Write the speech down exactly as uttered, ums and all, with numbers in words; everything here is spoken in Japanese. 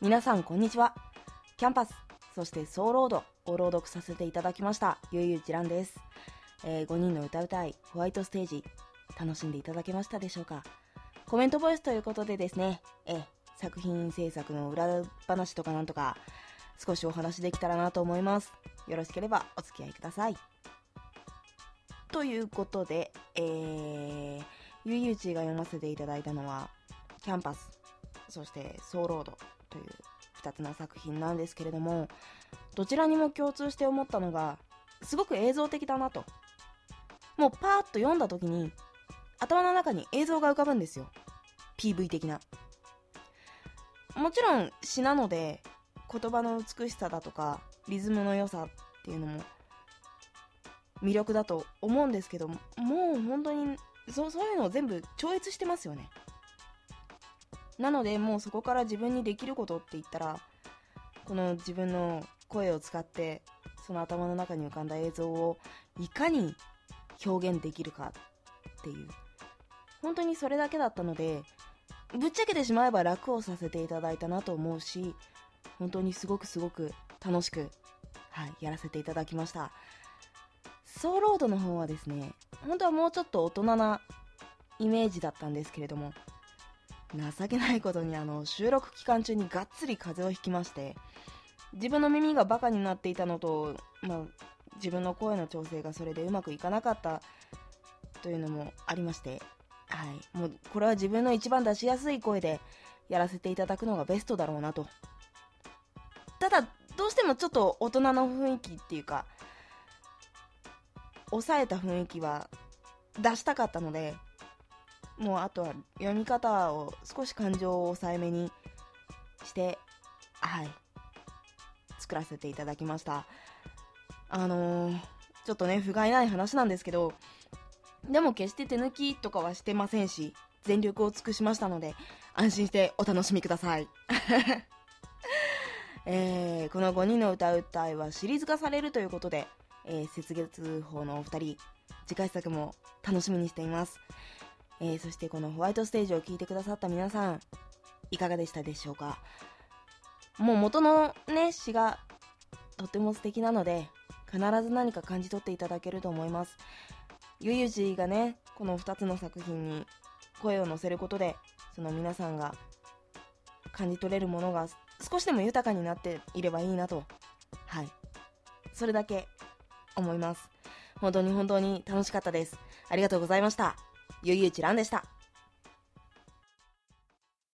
皆さんこんにちは。キャンパス、そしてソーロードを朗読させていただきましたゆうゆうちらんです。えー、ごにんの歌うたいホワイトステージ楽しんでいただけましたでしょうか。コメントボイスということでですね、えー、作品制作の裏話とかなんとか少しお話できたらなと思います。よろしければお付き合いください。ということで、えー、ゆうゆうちが読ませていただいたのはキャンパス、そしてソーロードというふたつの作品なんですけれども、どちらにも共通して思ったのがすごく映像的だなと。もうパーッと読んだ時に頭の中に映像が浮かぶんですよ。 ピーブイ 的な。もちろん詩なので言葉の美しさだとかリズムの良さっていうのも魅力だと思うんですけども、もう本当に そ, そういうのを全部超越してますよね。なのでもうそこから自分にできることって言ったら、この自分の声を使ってその頭の中に浮かんだ映像をいかに表現できるかっていう、本当にそれだけだったので、ぶっちゃけてしまえば楽をさせていただいたなと思うし、本当にすごくすごく楽しく、はい、やらせていただきました。ソーロードの方はですね、本当はもうちょっと大人なイメージだったんですけれども、情けないことにあの収録期間中にがっつり風邪をひきまして、自分の耳がバカになっていたのと、まあ、自分の声の調整がそれでうまくいかなかったというのもありまして、はい、もうこれは自分の一番出しやすい声でやらせていただくのがベストだろうなと。ただどうしてもちょっと大人の雰囲気っていうか抑えた雰囲気は出したかったので、もうあとは読み方を少し感情を抑えめにして、はい、作らせていただきました。あのー、ちょっとね不甲斐ない話なんですけど、でも決して手抜きとかはしてませんし、全力を尽くしましたので安心してお楽しみください。えー、このごにんの歌うたいはシリーズ化されるということで、えー、雪月報のお二人次回作も楽しみにしています。えー、そしてこのホワイトステージを聴いてくださった皆さんいかがでしたでしょうか。もう元のね詩がとても素敵なので必ず何か感じ取っていただけると思います。ゆうゆうちがねこのふたつの作品に声を乗せることで、その皆さんが感じ取れるものが少しでも豊かになっていればいいなと、はい、それだけ思います。本当に本当に楽しかったです。ありがとうございました。ゆうゆうちらんでした。